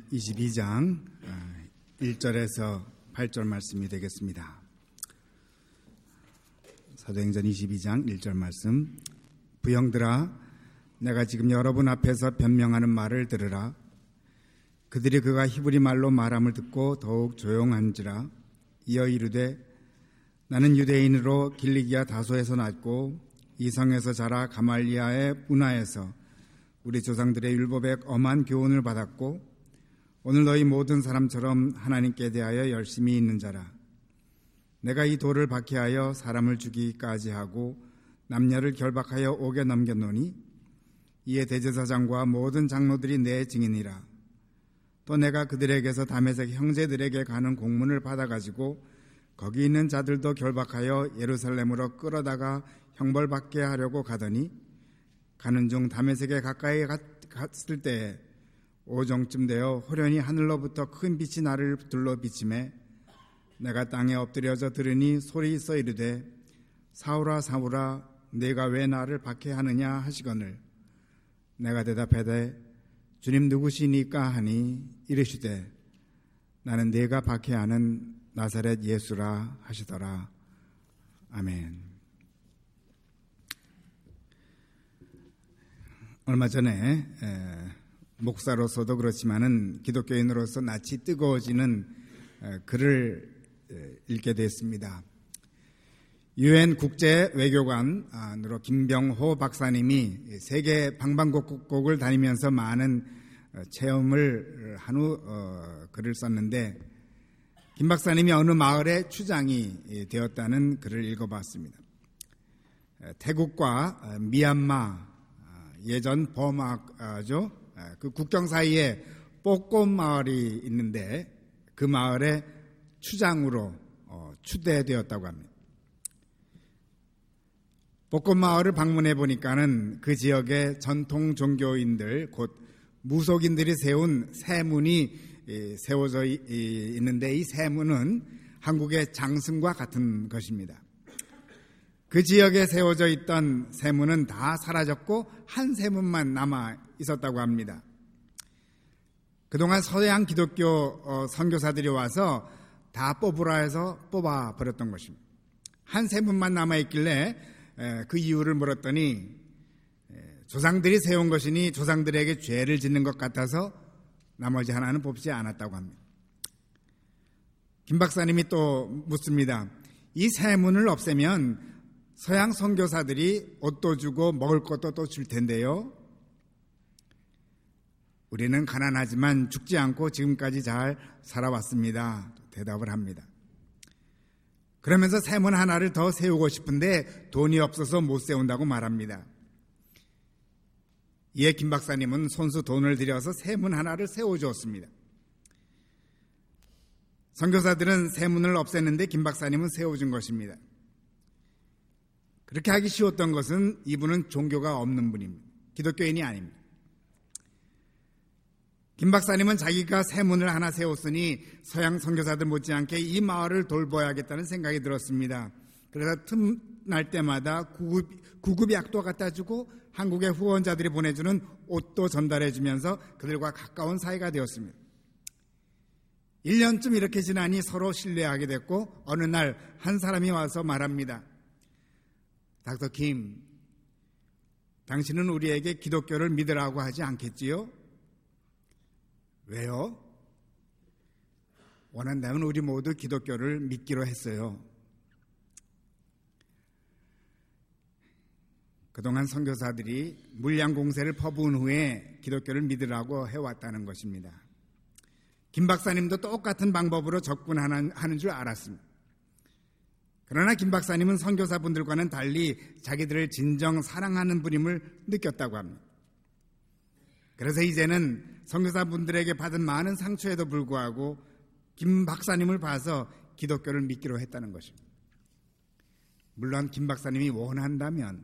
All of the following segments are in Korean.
22장 1절에서 8절 말씀이 되겠습니다. 사도행전 22장 1절 말씀. 부형들아, 내가 지금 여러분 앞에서 변명하는 말을 들으라. 그들이 그가 히브리 말로 말함을 듣고 더욱 조용한지라. 이어 이르되, 나는 유대인으로 길리기아 다소에서 났고 이 성에서 자라 가말리아의 문화에서 우리 조상들의 율법에 엄한 교훈을 받았고 오늘 너희 모든 사람처럼 하나님께 대하여 열심히 있는 자라. 내가 이 돌을 박해하여 사람을 죽이기까지 하고 남녀를 결박하여 옥에 넘겼노니 이에 대제사장과 모든 장로들이 내 증인이라. 또 내가 그들에게서 다메섹 형제들에게 가는 공문을 받아가지고 거기 있는 자들도 결박하여 예루살렘으로 끌어다가 형벌받게 하려고 가더니 가는 중 다메섹에 가까이 갔을 때에 오정쯤 되어 호련히 하늘로부터 큰 빛이 나를 둘러 비치매 내가 땅에 엎드려져 들으니 소리 있어 이르되, 사울아 사울아 네가 왜 나를 박해하느냐 하시거늘 내가 대답하되, 주님 누구시니까 하니 이르시되, 나는 네가 박해하는 나사렛 예수라 하시더라. 아멘. 얼마 전에 목사로서도 그렇지만은 기독교인으로서 낯이 뜨거워지는 글을 읽게 됐습니다. 유엔 국제 외교관으로 김병호 박사님이 세계 방방곡곡을 다니면서 많은 체험을 한 후 글을 썼는데, 김 박사님이 어느 마을의 추장이 되었다는 글을 읽어봤습니다. 태국과 미얀마, 예전 버마죠. 그 국경 사이에 뽀꼼 마을이 있는데 그 마을의 추장으로 추대되었다고 합니다. 뽀꼼 마을을 방문해 보니까는 그 지역의 전통 종교인들, 곧 무속인들이 세운 세문이 세워져 있는데 이 세문은 한국의 장승과 같은 것입니다. 그 지역에 세워져 있던 세문은 다 사라졌고 한 세문만 남아 있었다고 합니다. 그동안 서양 기독교 선교사들이 와서 다 뽑으라 해서 뽑아버렸던 것입니다. 한 세문만 남아있길래 그 이유를 물었더니 조상들이 세운 것이니 조상들에게 죄를 짓는 것 같아서 나머지 하나는 뽑지 않았다고 합니다. 김 박사님이 또 묻습니다. 이 세문을 없애면 서양 선교사들이 옷도 주고 먹을 것도 또 줄 텐데요. 우리는 가난하지만 죽지 않고 지금까지 잘 살아왔습니다. 대답을 합니다. 그러면서 세문 하나를 더 세우고 싶은데 돈이 없어서 못 세운다고 말합니다. 이에 김 박사님은 손수 돈을 들여서 세문 하나를 세워주었습니다. 선교사들은 세문을 없앴는데 김 박사님은 세워준 것입니다. 그렇게 하기 쉬웠던 것은 이분은 종교가 없는 분입니다. 기독교인이 아닙니다. 김 박사님은 자기가 세문을 하나 세웠으니 서양 선교사들 못지않게 이 마을을 돌봐야겠다는 생각이 들었습니다. 그래서 틈날 때마다 구급 약도 갖다 주고 한국의 후원자들이 보내주는 옷도 전달해 주면서 그들과 가까운 사이가 되었습니다. 1년쯤 이렇게 지나니 서로 신뢰하게 됐고 어느 날 한 사람이 와서 말합니다. 닥터 김, 당신은 우리에게 기독교를 믿으라고 하지 않겠지요? 왜요? 원한다면 우리 모두 기독교를 믿기로 했어요. 그동안 선교사들이 물량 공세를 퍼부은 후에 기독교를 믿으라고 해왔다는 것입니다. 김 박사님도 똑같은 방법으로 접근하는 줄 알았습니다. 그러나 김 박사님은 선교사분들과는 달리 자기들을 진정 사랑하는 분임을 느꼈다고 합니다. 그래서 이제는 선교사분들에게 받은 많은 상처에도 불구하고 김 박사님을 봐서 기독교를 믿기로 했다는 것입니다. 물론 김 박사님이 원한다면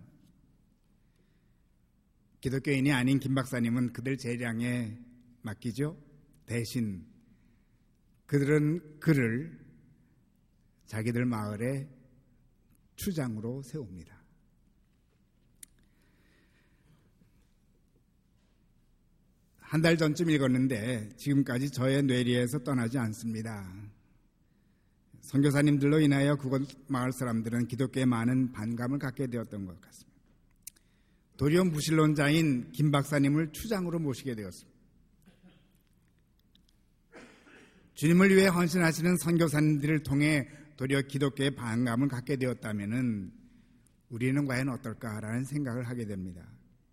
기독교인이 아닌 김 박사님은 그들 재량에 맡기죠. 대신 그들은 그를 자기들 마을의 추장으로 세웁니다. 한 달 전쯤 읽었는데 지금까지 저의 뇌리에서 떠나지 않습니다. 선교사님들로 인하여 그곳 마을 사람들은 기독교에 많은 반감을 갖게 되었던 것 같습니다. 도리어 무신론자인 김 박사님을 추장으로 모시게 되었습니다. 주님을 위해 헌신하시는 선교사님들을 통해 도리어 기독교에 반감을 갖게 되었다면 우리는 과연 어떨까라는 생각을 하게 됩니다.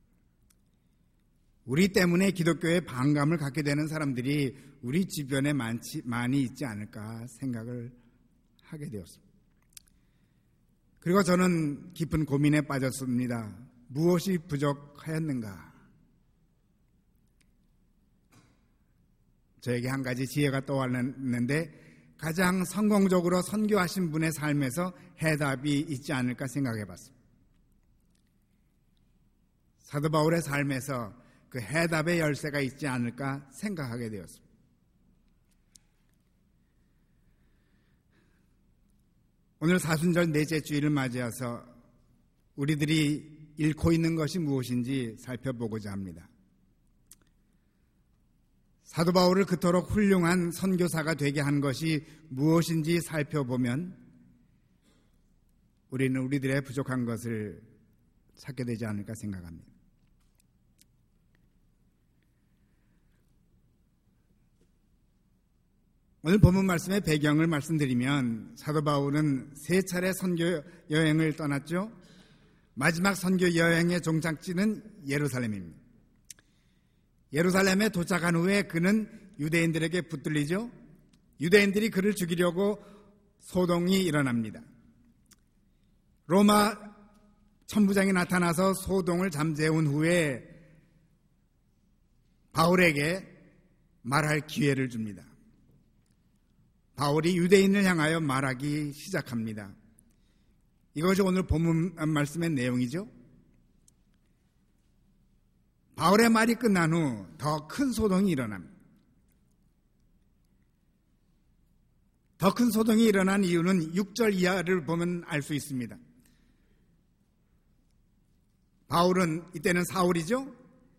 우리 때문에 기독교에 반감을 갖게 되는 사람들이 우리 주변에 많이 있지 않을까 생각을 하게 되었습니다. 그리고 저는 깊은 고민에 빠졌습니다. 무엇이 부족하였는가? 저에게 한 가지 지혜가 떠왔는데 가장 성공적으로 선교하신 분의 삶에서 해답이 있지 않을까 생각해 봤습니다. 사도 바울의 삶에서 그 해답의 열쇠가 있지 않을까 생각하게 되었습니다. 오늘 사순절 넷째 주일을 맞이해서 우리들이 잃고 있는 것이 무엇인지 살펴보고자 합니다. 사도 바울을 그토록 훌륭한 선교사가 되게 한 것이 무엇인지 살펴보면 우리는 우리들의 부족한 것을 찾게 되지 않을까 생각합니다. 오늘 본문 말씀의 배경을 말씀드리면 사도 바울은 3차례 선교 여행을 떠났죠. 마지막 선교 여행의 종착지는 예루살렘입니다. 예루살렘에 도착한 후에 그는 유대인들에게 붙들리죠. 유대인들이 그를 죽이려고 소동이 일어납니다. 로마 천부장이 나타나서 소동을 잠재운 후에 바울에게 말할 기회를 줍니다. 바울이 유대인을 향하여 말하기 시작합니다. 이것이 오늘 본문 말씀의 내용이죠. 바울의 말이 끝난 후 더 큰 소동이 일어납니다. 더 큰 소동이 일어난 이유는 6절 이하를 보면 알 수 있습니다. 바울은 이때는 사울이죠.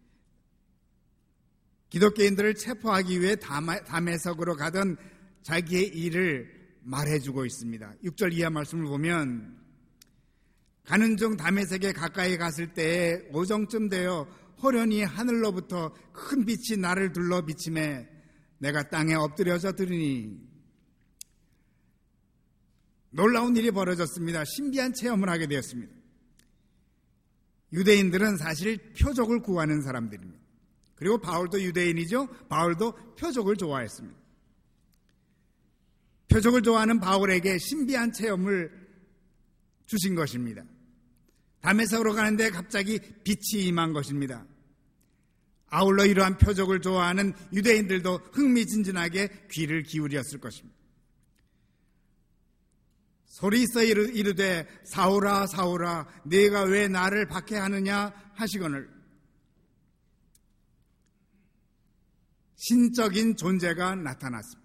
기독교인들을 체포하기 위해 다메섹으로 가던 자기의 일을 말해주고 있습니다. 6절 이하 말씀을 보면 가는 중 다메섹에 가까이 갔을 때에 오정쯤 되어 호련히 하늘로부터 큰 빛이 나를 둘러 비치매 내가 땅에 엎드려져 들으니 놀라운 일이 벌어졌습니다. 신비한 체험을 하게 되었습니다. 유대인들은 사실 표적을 구하는 사람들입니다. 그리고 바울도 유대인이죠. 바울도 표적을 좋아했습니다. 표적을 좋아하는 바울에게 신비한 체험을 주신 것입니다. 다메섹으로 가는데 갑자기 빛이 임한 것입니다. 아울러 이러한 표적을 좋아하는 유대인들도 흥미진진하게 귀를 기울였을 것입니다. 소리 있어 이르되 사울아 사울아 네가 왜 나를 박해하느냐 하시거늘 신적인 존재가 나타났습니다.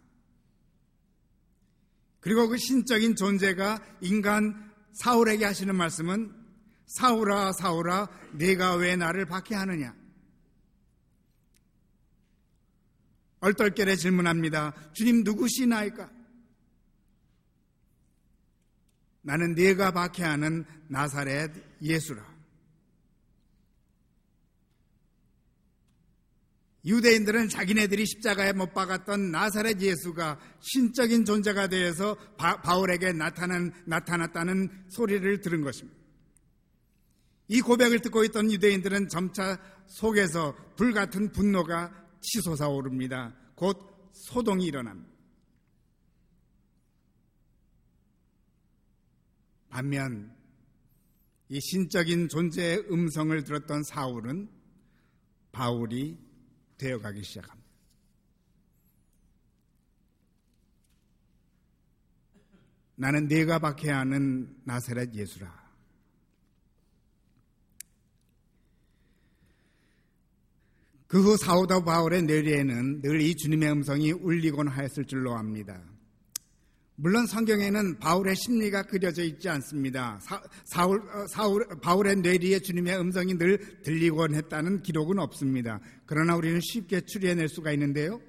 그리고 그 신적인 존재가 인간 사울에게 하시는 말씀은 사울아 사울아 네가 왜 나를 박해하느냐. 얼떨결에 질문합니다. 주님 누구시나이까? 나는 네가 박해하는 나사렛 예수라. 유대인들은 자기네들이 십자가에 못 박았던 나사렛 예수가 신적인 존재가 되어서 바울에게 나타났다는 소리를 들은 것입니다. 이 고백을 듣고 있던 유대인들은 점차 속에서 불같은 분노가 치솟아오릅니다. 곧 소동이 일어납니다. 반면 이 신적인 존재의 음성을 들었던 사울은 바울이 되어가기 시작합니다. 나는 네가 박해하는 나사렛 예수라. 그 후 사도 바울의 뇌리에는 늘 이 주님의 음성이 울리곤 하였을 줄로 압니다. 물론 성경에는 바울의 심리가 그려져 있지 않습니다. 바울의 뇌리에 주님의 음성이 늘 들리곤 했다는 기록은 없습니다. 그러나 우리는 쉽게 추리해낼 수가 있는데요.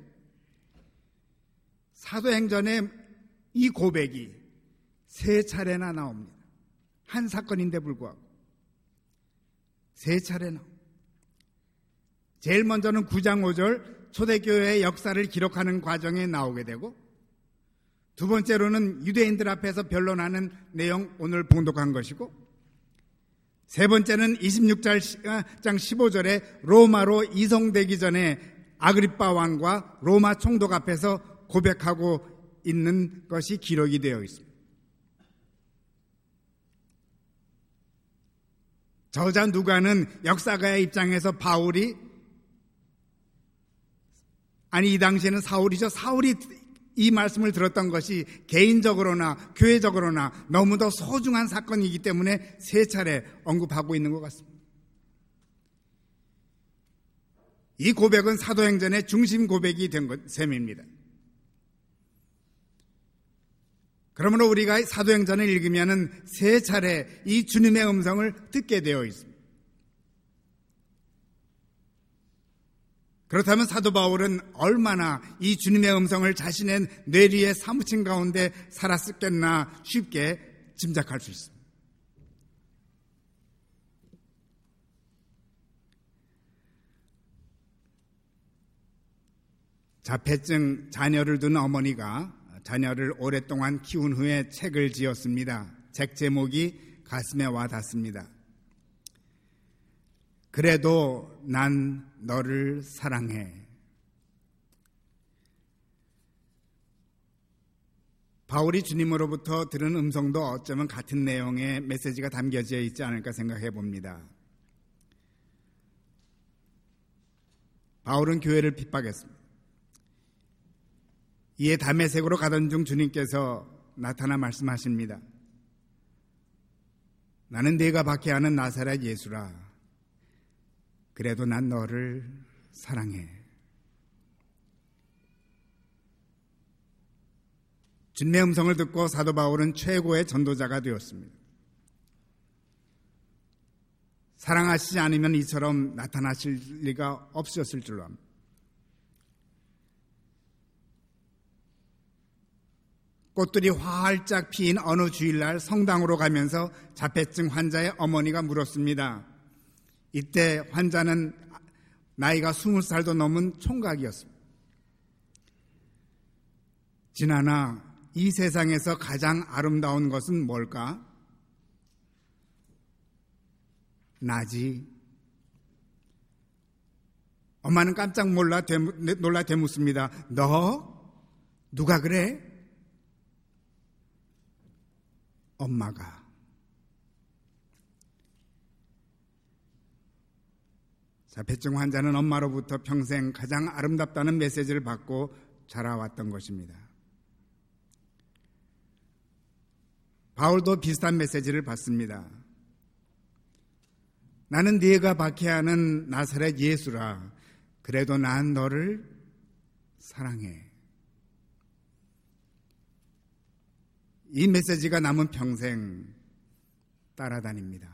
사도행전에 이 고백이 3차례나 나옵니다. 한 사건인데 불구하고 3차례나. 제일 먼저는 9장 5절 초대교회의 역사를 기록하는 과정에 나오게 되고, 두 번째로는 유대인들 앞에서 변론하는 내용 오늘 봉독한 것이고, 세 번째는 26장 15절에 로마로 이송되기 전에 아그리빠 왕과 로마 총독 앞에서 고백하고 있는 것이 기록이 되어 있습니다. 저자 누가는 역사가의 입장에서 이 당시에는 사울이죠. 사울이 이 말씀을 들었던 것이 개인적으로나 교회적으로나 너무도 소중한 사건이기 때문에 3차례 언급하고 있는 것 같습니다. 이 고백은 사도행전의 중심 고백이 된 셈입니다. 그러므로 우리가 사도행전을 읽으면 3차례 이 주님의 음성을 듣게 되어 있습니다. 그렇다면 사도 바울은 얼마나 이 주님의 음성을 자신의 뇌리에 사무친 가운데 살았겠나 쉽게 짐작할 수 있습니다. 자폐증 자녀를 둔 어머니가 자녀를 오랫동안 키운 후에 책을 지었습니다. 책 제목이 가슴에 와닿습니다. 그래도 난 너를 사랑해. 바울이 주님으로부터 들은 음성도 어쩌면 같은 내용의 메시지가 담겨져 있지 않을까 생각해 봅니다. 바울은 교회를 핍박했습니다. 이에 다메섹으로 가던 중 주님께서 나타나 말씀하십니다. 나는 네가 박해하는 나사렛 예수라. 그래도 난 너를 사랑해. 주님의 음성을 듣고 사도 바울은 최고의 전도자가 되었습니다. 사랑하시지 않으면 이처럼 나타나실 리가 없었을 줄로 압니다. 꽃들이 활짝 피인 어느 주일날 성당으로 가면서 자폐증 환자의 어머니가 물었습니다. 이때 환자는 나이가 20살도 넘은 총각이었습니다. 진아나, 이 세상에서 가장 아름다운 것은 뭘까? 나지. 엄마는 깜짝 놀라 되묻습니다. 너? 누가 그래? 엄마가. 자폐증 환자는 엄마로부터 평생 가장 아름답다는 메시지를 받고 자라왔던 것입니다. 바울도 비슷한 메시지를 받습니다. 나는 네가 박해하는 나사렛 예수라. 그래도 난 너를 사랑해. 이 메시지가 남은 평생 따라다닙니다.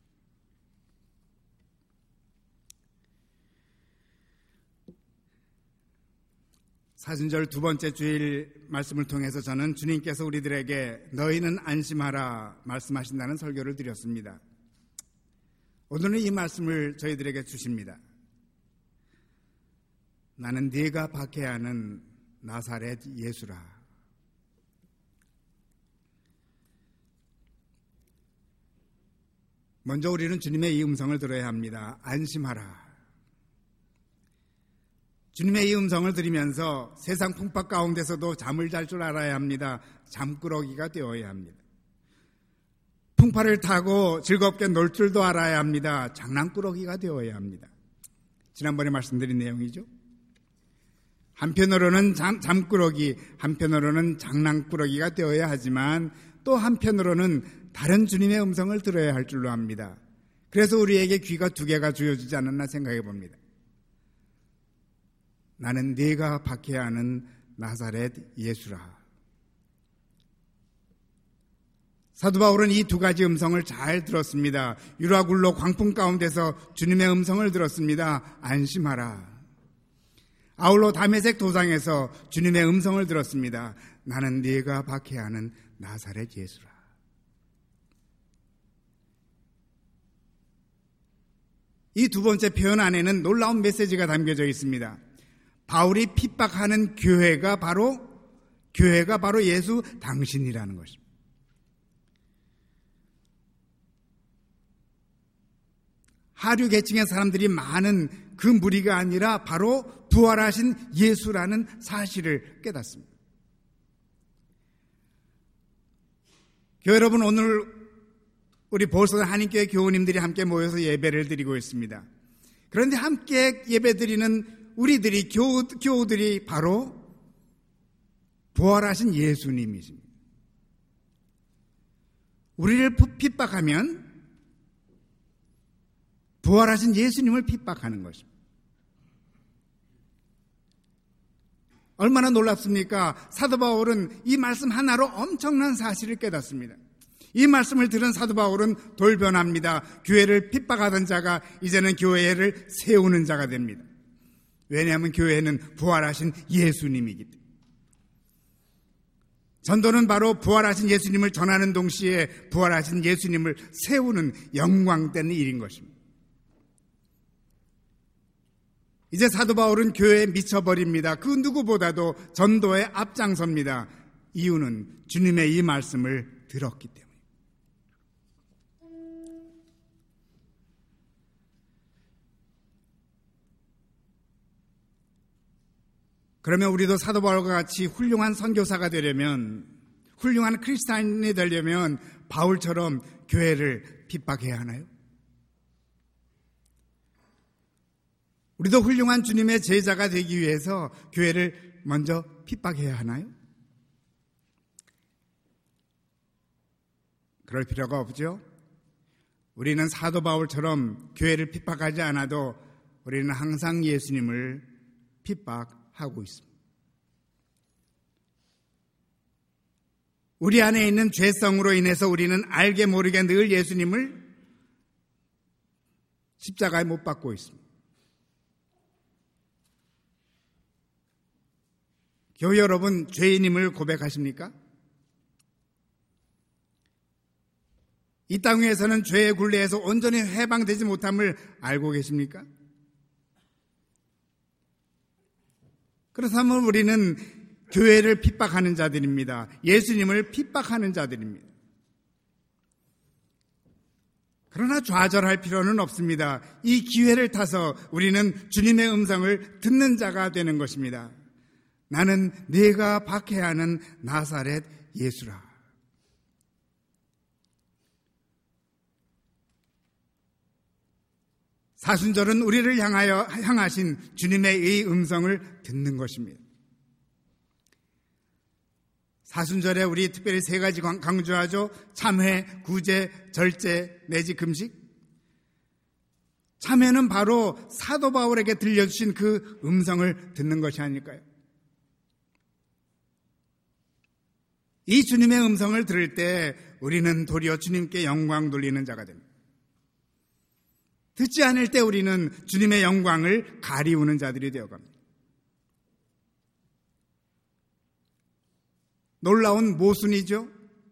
사순절 두 번째 주일 말씀을 통해서 저는 주님께서 우리들에게 너희는 안심하라 말씀하신다는 설교를 드렸습니다. 오늘은 이 말씀을 저희들에게 주십니다. 나는 네가 박해하는 나사렛 예수라. 먼저 우리는 주님의 이 음성을 들어야 합니다. 안심하라. 주님의 이 음성을 들으면서 세상 풍파 가운데서도 잠을 잘 줄 알아야 합니다. 잠꾸러기가 되어야 합니다. 풍파를 타고 즐겁게 놀 줄도 알아야 합니다. 장난꾸러기가 되어야 합니다. 지난번에 말씀드린 내용이죠. 한편으로는 잠꾸러기, 한편으로는 장난꾸러기가 되어야 하지만 또 한편으로는 다른 주님의 음성을 들어야 할 줄로 압니다. 그래서 우리에게 귀가 2개가 주어지지 않았나 생각해 봅니다. 나는 네가 박해하는 나사렛 예수라. 사도 바울은 이 두 가지 음성을 잘 들었습니다. 유라굴로 광풍 가운데서 주님의 음성을 들었습니다. 안심하라. 아울로 다메섹 도상에서 주님의 음성을 들었습니다. 나는 네가 박해하는 나사렛 예수라. 이 두 번째 표현 안에는 놀라운 메시지가 담겨져 있습니다. 바울이 핍박하는 교회가 바로 예수 당신이라는 것입니다. 하류 계층의 사람들이 많은 그 무리가 아니라 바로 부활하신 예수라는 사실을 깨닫습니다. 교회 여러분, 오늘 우리 보성 한인교회 교우님들이 함께 모여서 예배를 드리고 있습니다. 그런데 함께 예배드리는 우리들이 교우들이 바로 부활하신 예수님이십니다. 우리를 핍박하면 부활하신 예수님을 핍박하는 것입니다. 얼마나 놀랍습니까? 사도 바울은 이 말씀 하나로 엄청난 사실을 깨닫습니다. 이 말씀을 들은 사도 바울은 돌변합니다. 교회를 핍박하던 자가 이제는 교회를 세우는 자가 됩니다. 왜냐하면 교회는 부활하신 예수님이기 때문에. 전도는 바로 부활하신 예수님을 전하는 동시에 부활하신 예수님을 세우는 영광된 일인 것입니다. 이제 사도 바울은 교회에 미쳐버립니다. 그 누구보다도 전도에 앞장섭니다. 이유는 주님의 이 말씀을 들었기 때문에. 그러면 우리도 사도 바울과 같이 훌륭한 선교사가 되려면, 훌륭한 크리스찬이 되려면 바울처럼 교회를 핍박해야 하나요? 우리도 훌륭한 주님의 제자가 되기 위해서 교회를 먼저 핍박해야 하나요? 그럴 필요가 없죠. 우리는 사도 바울처럼 교회를 핍박하지 않아도 우리는 항상 예수님을 핍박하고 있습니다. 우리 안에 있는 죄성으로 인해서 우리는 알게 모르게 늘 예수님을 십자가에 못 박고 있습니다. 교회 여러분, 죄인임을 고백하십니까? 이 땅 위에서는 죄의 굴레에서 온전히 해방되지 못함을 알고 계십니까? 그렇다면 우리는 교회를 핍박하는 자들입니다. 예수님을 핍박하는 자들입니다. 그러나 좌절할 필요는 없습니다. 이 기회를 타서 우리는 주님의 음성을 듣는 자가 되는 것입니다. 나는 네가 박해하는 나사렛 예수라. 사순절은 우리를 향하신 주님의 이 음성을 듣는 것입니다. 사순절에 우리 특별히 세 가지 강조하죠. 참회, 구제, 절제 내지 금식. 참회는 바로 사도 바울에게 들려주신 그 음성을 듣는 것이 아닐까요? 이 주님의 음성을 들을 때 우리는 도리어 주님께 영광 돌리는 자가 됩니다. 듣지 않을 때 우리는 주님의 영광을 가리우는 자들이 되어갑니다. 놀라운 모순이죠.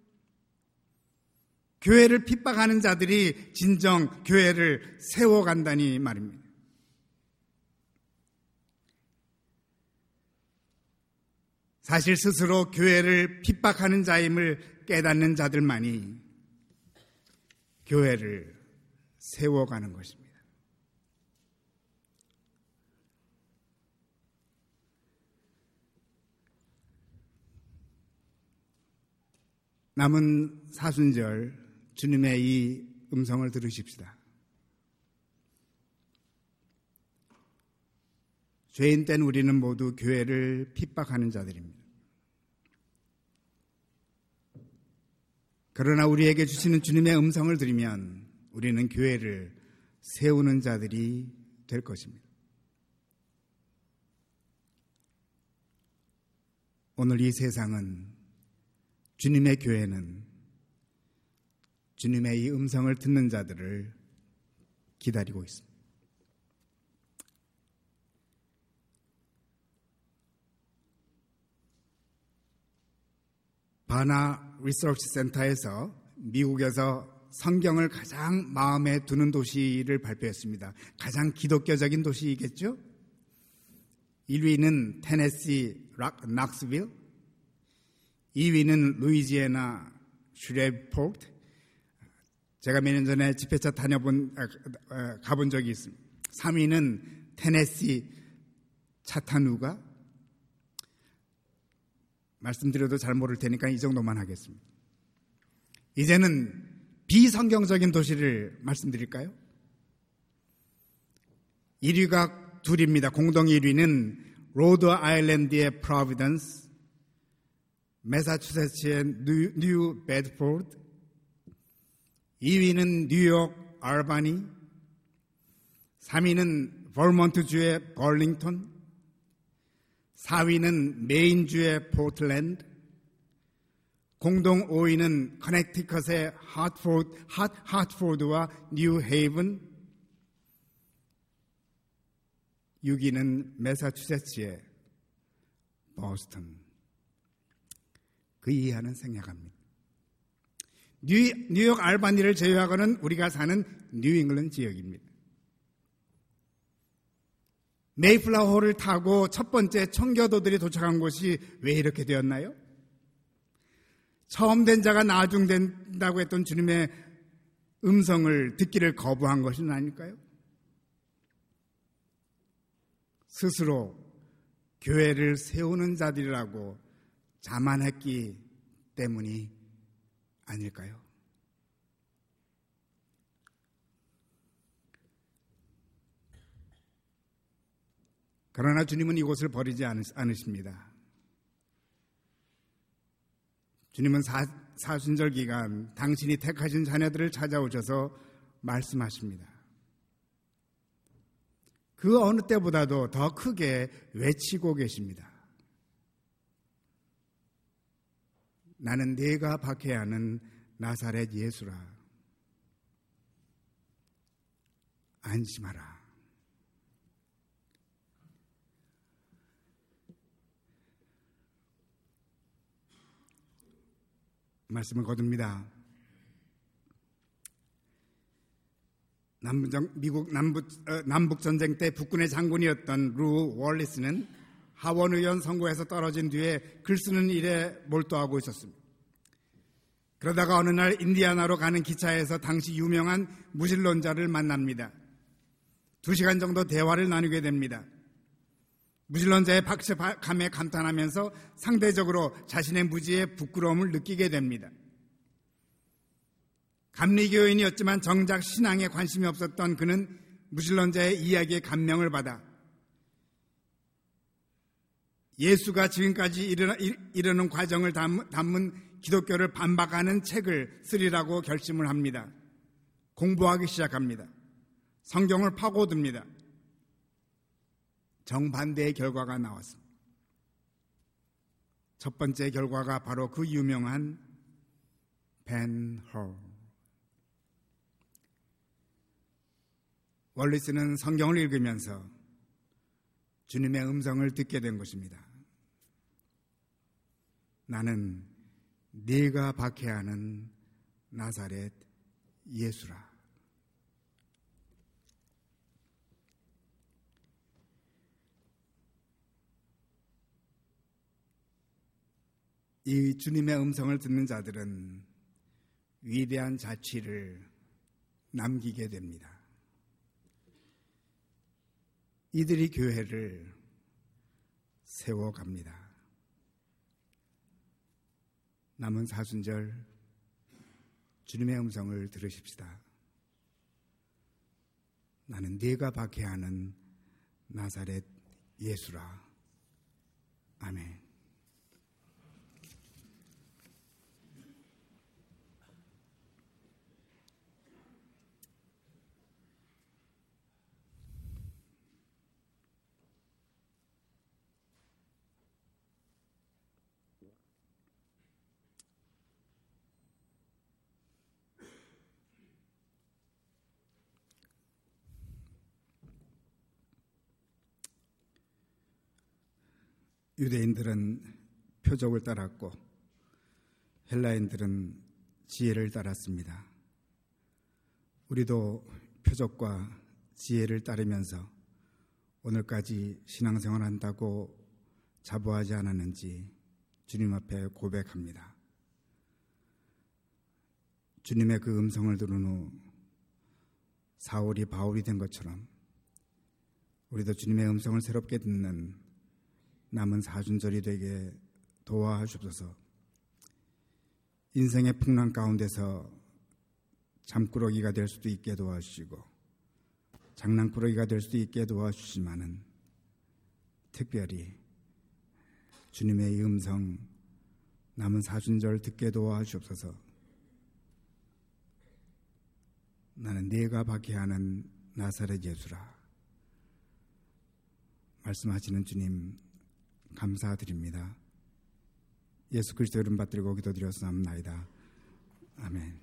교회를 핍박하는 자들이 진정 교회를 세워간다니 말입니다. 사실 스스로 교회를 핍박하는 자임을 깨닫는 자들만이 교회를 세워가는 것입니다. 남은 사순절 주님의 이 음성을 들으십시다. 죄인 된 우리는 모두 교회를 핍박하는 자들입니다. 그러나 우리에게 주시는 주님의 음성을 들으면 우리는 교회를 세우는 자들이 될 것입니다. 오늘 이 세상은, 주님의 교회는 주님의 이 음성을 듣는 자들을 기다리고 있습니다. 바나 리서치 센터에서 미국에서 성경을 가장 마음에 두는 도시를 발표했습니다. 가장 기독교적인 도시이겠죠? 1위는 테네시 락스빌, 2위는 루이지애나 슈레포트. 제가 몇 년 전에 집회차 가본 적이 있습니다. 3위는 테네시 차타누가. 말씀드려도 잘 모를 테니까 이 정도만 하겠습니다. 이제는 비성경적인 도시를 말씀드릴까요? 1위가 둘입니다. 공동 1위는 로드 아일랜드의 프로비던스, 매사추세츠의 뉴 베드포드, 2위는 뉴욕 알바니, 3위는 버몬트주의 벌링턴, 4위는 메인주의 포틀랜드, 공동 5위는 커넥티컷의 하트포드와 뉴헤이븐, 6위는 매사추세츠의 보스턴. 그 이하는 생략합니다. 뉴욕 알바니를 제외하고는 우리가 사는 뉴잉글랜드 지역입니다. 메이플라워호를 타고 첫 번째 청교도들이 도착한 곳이 왜 이렇게 되었나요? 처음 된 자가 나중된다고 했던 주님의 음성을 듣기를 거부한 것은 아닐까요? 스스로 교회를 세우는 자들이라고 자만했기 때문이 아닐까요? 그러나 주님은 이곳을 버리지 않으십니다. 주님은 사순절 기간 당신이 택하신 자녀들을 찾아오셔서 말씀하십니다. 그 어느 때보다도 더 크게 외치고 계십니다. 나는 네가 박해하는 나사렛 예수라. 안심하라. 말씀을 거둡니다. 미국 남북전쟁 때 북군의 장군이었던 루 월리스는 하원 의원 선거에서 떨어진 뒤에 글 쓰는 일에 몰두하고 있었습니다. 그러다가 어느 날 인디아나로 가는 기차에서 당시 유명한 무신론자를 만납니다. 2시간 정도 대화를 나누게 됩니다. 무신론자의 박식함에 감탄하면서 상대적으로 자신의 무지에 부끄러움을 느끼게 됩니다. 감리교인이었지만 정작 신앙에 관심이 없었던 그는 무신론자의 이야기에 감명을 받아 예수가 지금까지 이르는 과정을 담은 기독교를 반박하는 책을 쓰리라고 결심을 합니다. 공부하기 시작합니다. 성경을 파고듭니다. 정반대의 결과가 나왔습니다. 첫 번째 결과가 바로 그 유명한 벤 홀. 월리스는 성경을 읽으면서 주님의 음성을 듣게 된 것입니다. 나는 네가 박해하는 나사렛 예수라. 이 주님의 음성을 듣는 자들은 위대한 자취를 남기게 됩니다. 이들이 교회를 세워갑니다. 남은 사순절 주님의 음성을 들으십시다. 나는 네가 박해하는 나사렛 예수라. 아멘. 유대인들은 표적을 따랐고 헬라인들은 지혜를 따랐습니다. 우리도 표적과 지혜를 따르면서 오늘까지 신앙생활 한다고 자부하지 않았는지 주님 앞에 고백합니다. 주님의 그 음성을 들은 후 사울이 바울이 된 것처럼 우리도 주님의 음성을 새롭게 듣는 남은 사순절이 되게 도와주옵소서. 인생의 풍랑 가운데서 잠꾸러기가 될 수도 있게 도와주시고 장난꾸러기가 될 수도 있게 도와주시지만은 특별히 주님의 이 음성 남은 사순절 듣게 도와주옵소서. 나는 네가 박해하는 나사렛 예수라. 말씀하시는 주님 감사드립니다. 예수 그리스도 이름 받들고 기도드렸사옵나이다. 아멘.